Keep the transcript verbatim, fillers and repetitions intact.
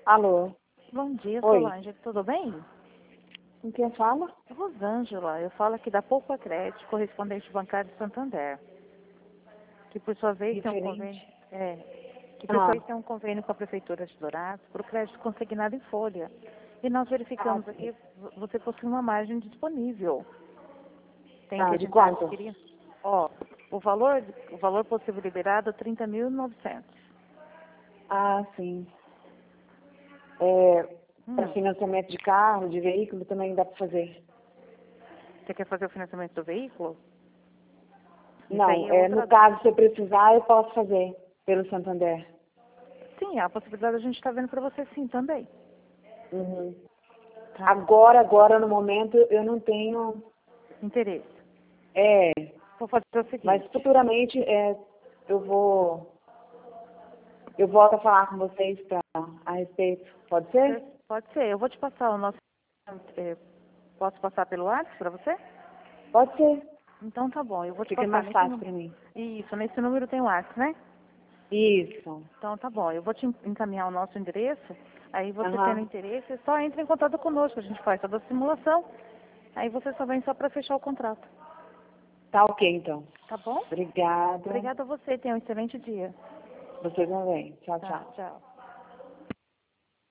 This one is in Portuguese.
Alô? Bom dia, Oi. Solange. Tudo bem? Com quem fala? Rosângela, eu falo aqui da Poupa Crédito, correspondente bancário de Santander. Que por sua vez tem um convênio. Diferente? É, que por sua Ah, vez tem um convênio com a Prefeitura de Dourados para o crédito consignado em folha. E nós ah, verificamos aqui, sim. v- você possui uma margem disponível. Tem que Ah, a de gente está quanto? adquirindo. Ó, o valor, o valor possível liberado é trinta mil e novecentos. Ah, sim. É, para Hum, financiamento de carro, de veículo, também dá para fazer. você quer fazer o financiamento do veículo? Isso aí Não, é é, no outra. caso, se eu precisar, eu posso fazer pelo Santander. Sim, a possibilidade a gente está vendo para você sim também. Uhum. Tá? Agora, agora, no momento, eu não tenho... Interesse. É, Vou fazer o mas seguinte. futuramente é, eu vou... Eu volto a falar com vocês pra, a respeito. Pode Cê- ser? Pode ser. Eu vou te passar o nosso. eh, posso passar pelo WhatsApp para você? Pode ser. Então tá bom. Eu vou te Fica passar mais nesse fácil número. para mim. Isso, nesse número tem o WhatsApp, né? Isso. Então tá bom. Eu vou te encaminhar o nosso endereço. Aí você tendo Aham. interesse, só entre em contato conosco. A gente faz toda a simulação. Aí você só vem só para fechar o contrato. Tá ok, então. Tá bom? Obrigada. Obrigada a você. Tenha um excelente dia. Você também. Tchau, Tá, tchau. tchau.